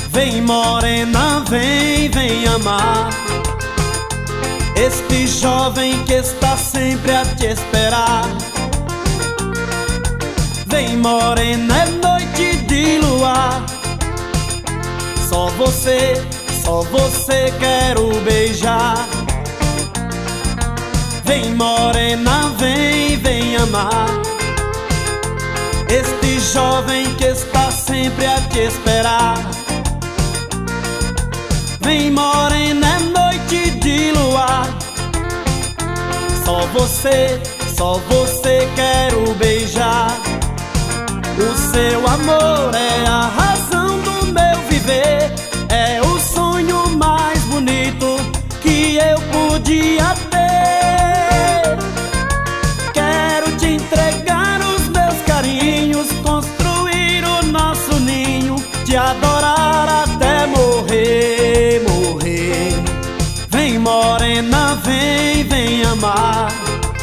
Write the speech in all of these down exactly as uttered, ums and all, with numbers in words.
Vem morena, vem, vem amar este jovem que está sempre a te esperar. Vem morena, é noite de luar, só você, só você quero beijar. Vem morena, vem, vem amar este jovem que está sempre a te esperar. Vem morena, é noite de luar, só você, só você quero beijar. O seu amor é a razão do meu viver, é o sonho mais bonito que eu podia ter. Quero te entregar os meus carinhos, construir o nosso ninho, te adorar até morrer, morrer. Vem morena, vem, vem amar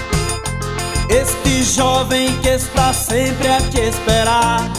este jovem que está sempre a te esperar.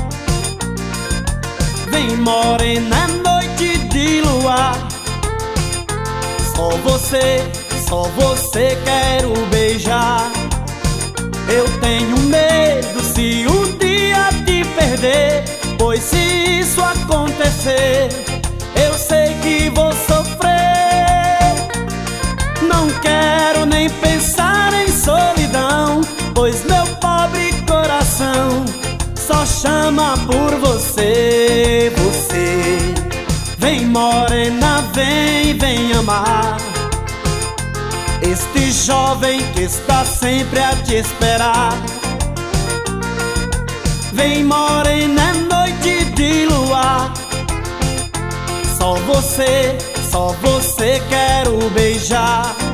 Vem morena, é noite de luar, só você, só você quero beijar. Eu tenho medo se um dia te perder, pois se isso acontecer, eu sei que vou sofrer. Não quero nem pensar em solidão, pois meu pobre coração só chama por você, você. Vem morena, vem, vem amar este jovem que está sempre a te esperar. Vem morena, é noite de luar, só você, só você quero beijar.